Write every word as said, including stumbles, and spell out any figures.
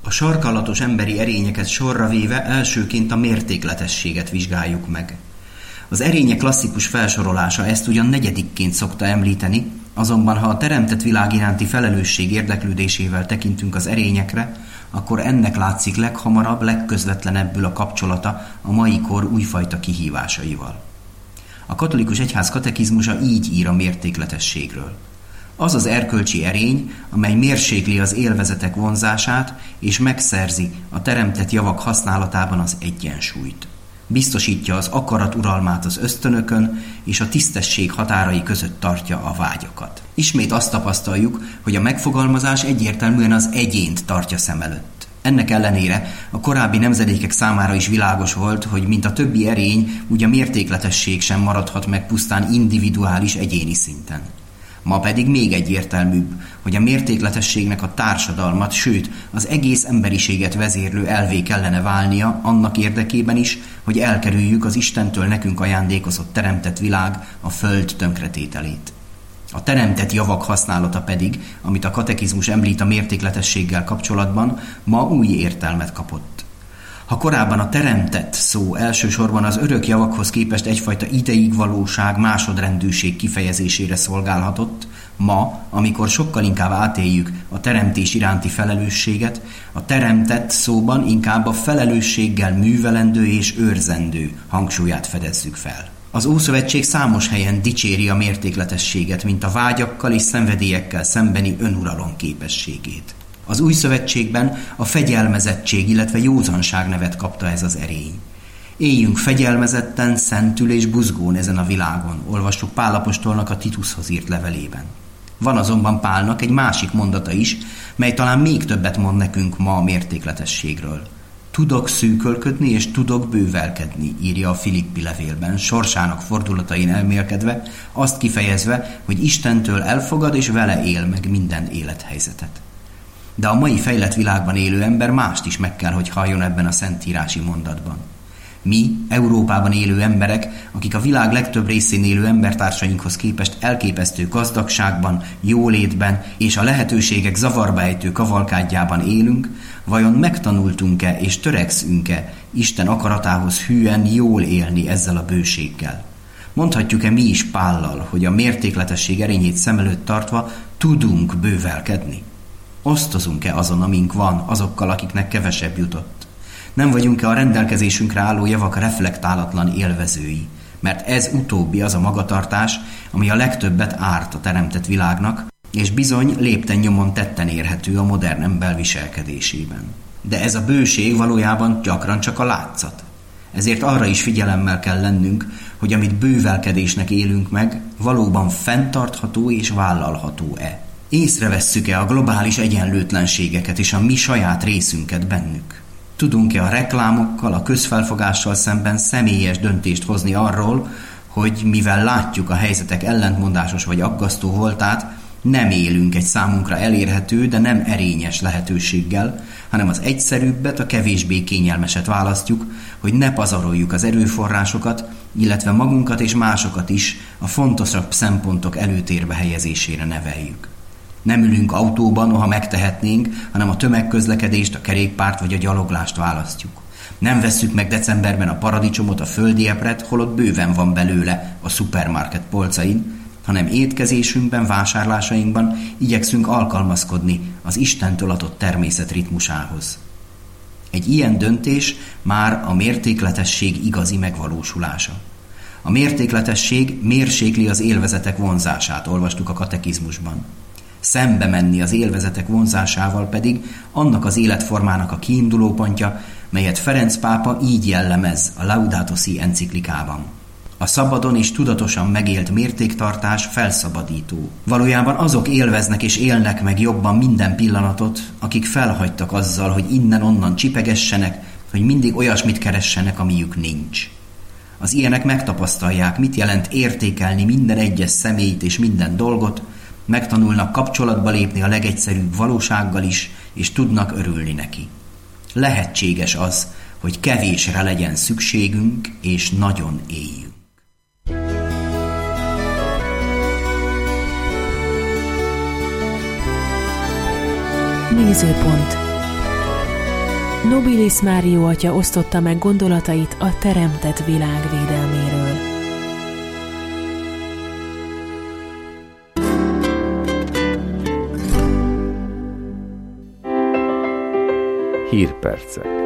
A sarkallatos emberi erényeket sorra véve elsőként a mértékletességet vizsgáljuk meg. Az erények klasszikus felsorolása ezt ugyan negyedikként szokta említeni, azonban ha a teremtett világ iránti felelősség érdeklődésével tekintünk az erényekre, akkor ennek látszik leghamarabb, legközvetlenebbül a kapcsolata a mai kor újfajta kihívásaival. A katolikus egyház katekizmusa így ír a mértékletességről. Az az erkölcsi erény, amely mérsékli az élvezetek vonzását és megszerzi a teremtett javak használatában az egyensúlyt. Biztosítja az akarat uralmát az ösztönökön, és a tisztesség határai között tartja a vágyakat. Ismét azt tapasztaljuk, hogy a megfogalmazás egyértelműen az egyént tartja szem előtt. Ennek ellenére a korábbi nemzedékek számára is világos volt, hogy mint a többi erény, úgy a mértékletesség sem maradhat meg pusztán individuális egyéni szinten. Ma pedig még egyértelműbb, hogy a mértékletességnek a társadalmat, sőt az egész emberiséget vezérlő elvé kellene válnia annak érdekében is, hogy elkerüljük az Istentől nekünk ajándékozott teremtett világ, a föld tönkretételét. A teremtett javak használata pedig, amit a katekizmus említ a mértékletességgel kapcsolatban, ma új értelmet kapott. Ha korábban a teremtett szó elsősorban az örök javakhoz képest egyfajta ideigvalóság, másodrendűség kifejezésére szolgálhatott, ma, amikor sokkal inkább átéljük a teremtés iránti felelősséget, a teremtett szóban inkább a felelősséggel művelendő és őrzendő hangsúlyát fedezzük fel. Az Ószövetség számos helyen dicséri a mértékletességet, mint a vágyakkal és szenvedélyekkel szembeni önuralom képességét. Az Új Szövetségben a fegyelmezettség, illetve józanság nevet kapta ez az erény. Éljünk fegyelmezetten, szentül és buzgón ezen a világon, olvassuk Pál apostolnak a Tituszhoz írt levelében. Van azonban Pálnak egy másik mondata is, mely talán még többet mond nekünk ma a mértékletességről. Tudok szűkölködni és tudok bővelkedni, írja a Filippi levélben, sorsának fordulatain elmélkedve, azt kifejezve, hogy Istentől elfogad és vele él meg minden élethelyzetet. De a mai fejlett világban élő ember mást is meg kell, hogy halljon ebben a szentírási mondatban. Mi, Európában élő emberek, akik a világ legtöbb részén élő embertársainkhoz képest elképesztő gazdagságban, jólétben és a lehetőségek zavarba ejtő kavalkádjában élünk, vajon megtanultunk-e és törekszünk-e Isten akaratához hűen jól élni ezzel a bőséggel? Mondhatjuk-e mi is Pállal, hogy a mértékletesség erényét szem előtt tartva tudunk bővelkedni? Osztozunk-e azon, amink van, azokkal, akiknek kevesebb jutott? Nem vagyunk-e a rendelkezésünkre álló javak reflektálatlan élvezői? Mert ez utóbbi az a magatartás, ami a legtöbbet árt a teremtett világnak, és bizony lépten nyomon tetten érhető a modern ember viselkedésében. De ez a bőség valójában gyakran csak a látszat. Ezért arra is figyelemmel kell lennünk, hogy amit bővelkedésnek élünk meg, valóban fenntartható és vállalható-e. Észrevesszük-e a globális egyenlőtlenségeket és a mi saját részünket bennük? Tudunk-e a reklámokkal, a közfelfogással szemben személyes döntést hozni arról, hogy mivel látjuk a helyzetek ellentmondásos vagy aggasztó voltát, nem élünk egy számunkra elérhető, de nem erényes lehetőséggel, hanem az egyszerűbbet, a kevésbé kényelmeset választjuk, hogy ne pazaroljuk az erőforrásokat, illetve magunkat és másokat is a fontosabb szempontok előtérbe helyezésére neveljük. Nem ülünk autóban, noha megtehetnénk, hanem a tömegközlekedést, a kerékpárt vagy a gyaloglást választjuk. Nem vesszük meg decemberben a paradicsomot, a földi epret, holott bőven van belőle a szupermarket polcain, hanem étkezésünkben, vásárlásainkban igyekszünk alkalmazkodni az Istentől adott természet ritmusához. Egy ilyen döntés már a mértékletesség igazi megvalósulása. A mértékletesség mérsékli az élvezetek vonzását, olvastuk a katekizmusban. Szembe menni az élvezetek vonzásával pedig annak az életformának a kiindulópontja, melyet Ferenc pápa így jellemez a Laudato Si enciklikában. A szabadon és tudatosan megélt mértéktartás felszabadító. Valójában azok élveznek és élnek meg jobban minden pillanatot, akik felhagytak azzal, hogy innen-onnan csipegessenek, hogy mindig olyasmit keressenek, amiük nincs. Az ilyenek megtapasztalják, mit jelent értékelni minden egyes személyt és minden dolgot, megtanulnak kapcsolatba lépni a legegyszerűbb valósággal is, és tudnak örülni neki. Lehetséges az, hogy kevésre legyen szükségünk, és nagyon éljünk. Nézőpont. Nobilis Mário atya osztotta meg gondolatait a teremtett világ védelméről. Hírpercek.